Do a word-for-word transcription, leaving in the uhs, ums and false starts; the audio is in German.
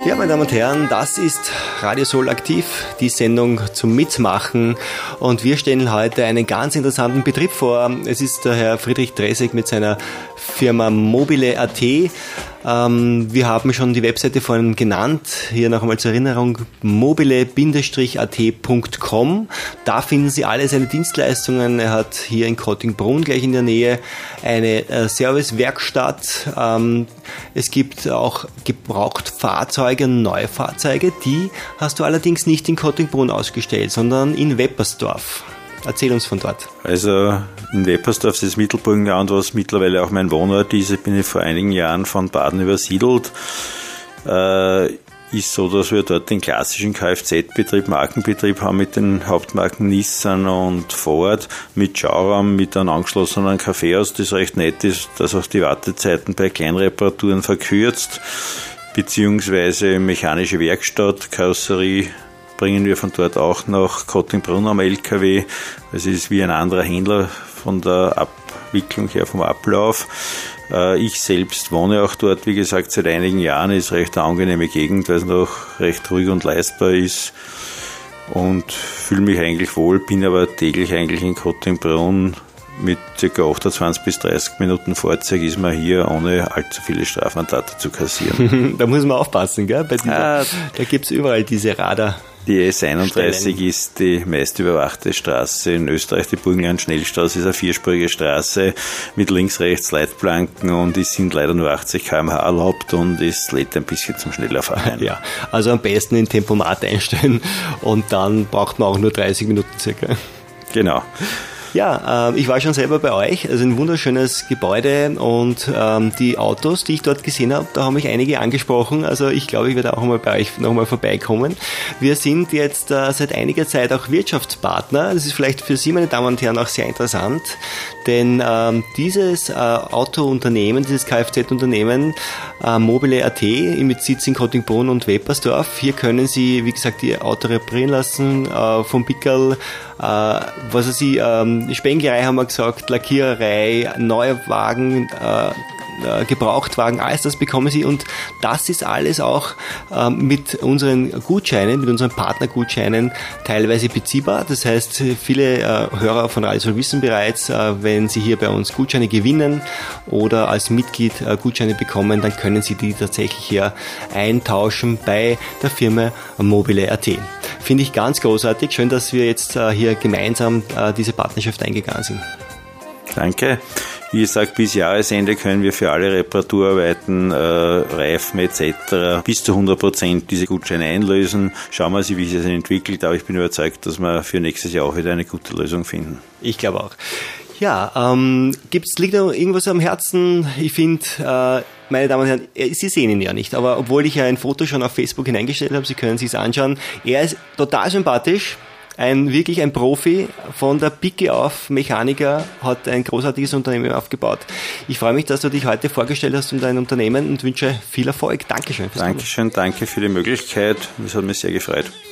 Ja, meine Damen und Herren, das ist Radio Soul Aktiv, die Sendung zum Mitmachen, und wir stellen heute einen ganz interessanten Betrieb vor. Es ist der Herr Friedrich Dresek mit seiner Firma mobile punkt at. Ähm, wir haben schon die Webseite vorhin genannt, hier noch einmal zur Erinnerung, mobile Bindestrich at punkt com. Da finden Sie alle seine Dienstleistungen. Er hat hier in Kottingbrunn gleich in der Nähe eine äh, Servicewerkstatt. Ähm, es gibt auch Gebrauchtfahrzeuge und neue Fahrzeuge. Die hast du allerdings nicht in Kottingbrunn ausgestellt, sondern in Weppersdorf. Erzähl uns von dort. Also in Weppersdorf, das ist Mittelburgenland, was mittlerweile auch mein Wohnort ist. Ich bin ich vor einigen Jahren von Baden übersiedelt. Äh, ist so, dass wir dort den klassischen Kfz-Betrieb, Markenbetrieb haben mit den Hauptmarken Nissan und Ford, mit Schauraum, mit einem angeschlossenen Kaffeehaus, das recht nett ist, dass auch die Wartezeiten bei Kleinreparaturen verkürzt, beziehungsweise mechanische Werkstatt, Karosserie, bringen wir von dort auch nach Kottingbrunn am L K W. Es ist wie ein anderer Händler von der Abwicklung her, vom Ablauf. Ich selbst wohne auch dort, wie gesagt, seit einigen Jahren. Ist recht eine angenehme Gegend, weil es noch recht ruhig und leistbar ist. Und fühle mich eigentlich wohl, bin aber täglich eigentlich in Kottingbrunn. Mit ca. achtundzwanzig bis dreißig Minuten Fahrzeug ist man hier, ohne allzu viele Strafmandate zu kassieren. Da muss man aufpassen, gell? Bei dieser, ah, da gibt es überall diese Radar. Die S einunddreißig Stellen. Ist die meist überwachte Straße in Österreich. Die Burgenland-Schnellstraße ist eine vierspurige Straße mit links-rechts-Leitplanken, und es sind leider nur achtzig Kilometer pro Stunde erlaubt, und es lädt ein bisschen zum Schnellerfahren. Ja, also am besten in Tempomat einstellen, und dann braucht man auch nur dreißig Minuten circa. Genau. Ja, äh, ich war schon selber bei euch, also ein wunderschönes Gebäude, und ähm, die Autos, die ich dort gesehen habe, da haben mich einige angesprochen, also ich glaube, ich werde auch mal bei euch nochmal vorbeikommen. Wir sind jetzt äh, seit einiger Zeit auch Wirtschaftspartner, das ist vielleicht für Sie, meine Damen und Herren, auch sehr interessant, denn ähm, dieses äh, Autounternehmen, dieses Kfz-Unternehmen äh, mobile punkt at mit Sitz in Kottingbrunn und Weppersdorf, hier können Sie, wie gesagt, Ihr Auto reparieren lassen, äh, vom Pickerl, äh, was weiß ich, ähm, Spenglerei haben wir gesagt, Lackiererei, Neuwagen, äh, Gebrauchtwagen, alles das bekommen Sie, und das ist alles auch ähm, mit unseren Gutscheinen, mit unseren Partnergutscheinen teilweise beziehbar. Das heißt, viele äh, Hörer von Radio Soul wissen bereits, äh, wenn Sie hier bei uns Gutscheine gewinnen oder als Mitglied äh, Gutscheine bekommen, dann können Sie die tatsächlich hier eintauschen bei der Firma mobile punkt at. Finde ich ganz großartig. Schön, dass wir jetzt äh, hier gemeinsam äh, diese Partnerschaft eingegangen sind. Danke. Wie gesagt, bis Jahresende können wir für alle Reparaturarbeiten, äh, Reifen et cetera bis zu hundert Prozent diese Gutscheine einlösen. Schauen wir mal, wie sich das entwickelt, aber ich bin überzeugt, dass wir für nächstes Jahr auch wieder eine gute Lösung finden. Ich glaube auch. Ja, ähm, gibt's, liegt noch irgendwas am Herzen? Ich finde, äh, meine Damen und Herren, Sie sehen ihn ja nicht, aber obwohl ich ja ein Foto schon auf Facebook hineingestellt habe, Sie können es sich anschauen, er ist total sympathisch. Ein, wirklich ein Profi, von der Pike auf Mechaniker, hat ein großartiges Unternehmen aufgebaut. Ich freue mich, dass du dich heute vorgestellt hast um dein Unternehmen, und wünsche viel Erfolg. Dankeschön. Dankeschön, danke für die Möglichkeit. Das hat mich sehr gefreut.